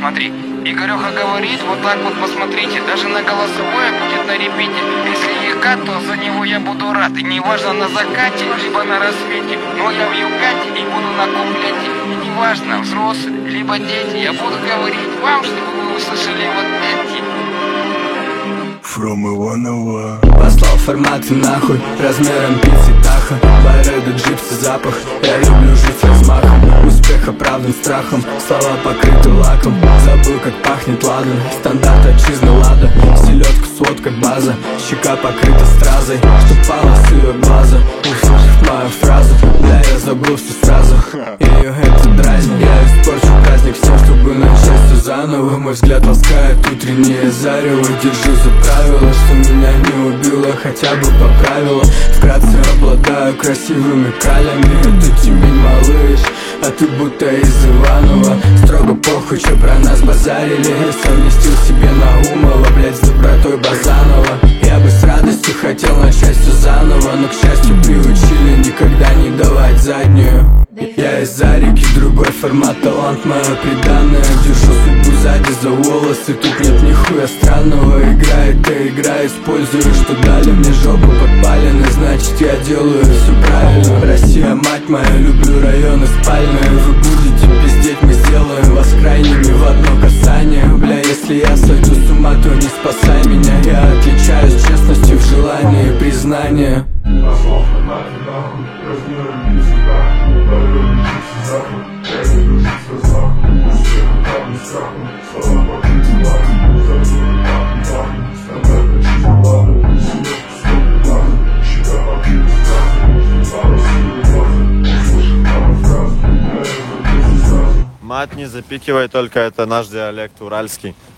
смотри. Игореха говорит, вот так вот посмотрите, даже на голосовое будет на репите. Если ЕКА, то за него я буду рад. И неважно на закате, либо на рассвете. Но я в Юкате и буду на куплете. И неважно, взрослые, либо дети. Я буду говорить вам, чтобы вы услышали вот эти. From Иваново. Послал форматы нахуй, размером пиццы Таха. Байреда, джипсы, запах, я люблю жить с размахом. Успех оправдан страхом, слова покрыты лаком. Забыл, как пахнет ладан, стандарт отчизны Лада. Селедка, сводка, база, щека покрыта стразой. Что пало с ее глаза, услышав мою фразу. Бля, я забыл все сразу, ее это дразнит. Я испорчу праздник всем, чтобы начать все заново. Мой взгляд ласкает утреннее зарево. Держу за правило, что меня не убило, хотя бы поправило. Вкратце обладаю красивыми кралями. Это темень, малыш, а ты будто из Иванова. Строго похуй, что про нас базарили. Я совместил себе Наумова, блять, с добротой Базанова. Я бы с радостью хотел начать все заново, но, к счастью, приучили никогда не давать заднюю. Я из-за реки, другой формат, талант мое приданное. Держу судьбу сзади за волосы, тут нет нихуя странного. Играет та игра, использую, что дали мне жопу подпалены. Значит, я делаю все правильно. Россия, мать моя, люблю районы спальные. Вы будете пиздеть, мы сделаем вас крайними в одно касание. Бля, если я сойду с ума, то не спасай меня. Я отличаюсь честностью в желании и признании. Послал форматы нахуй, размером пиццы Таха. Байреда, джипсы, запах, я люблю жить с размахом. Успех оправдан страхом, слова покрыты лаком. Забыл, как пахнет, стандарт отчизны Лада. Селедка, сводка, база, щека покрыта стразой. Что пало с ее глаза, услышав мою фразу. Я забыл все сразу. Мать не запикивай, только это наш диалект уральский.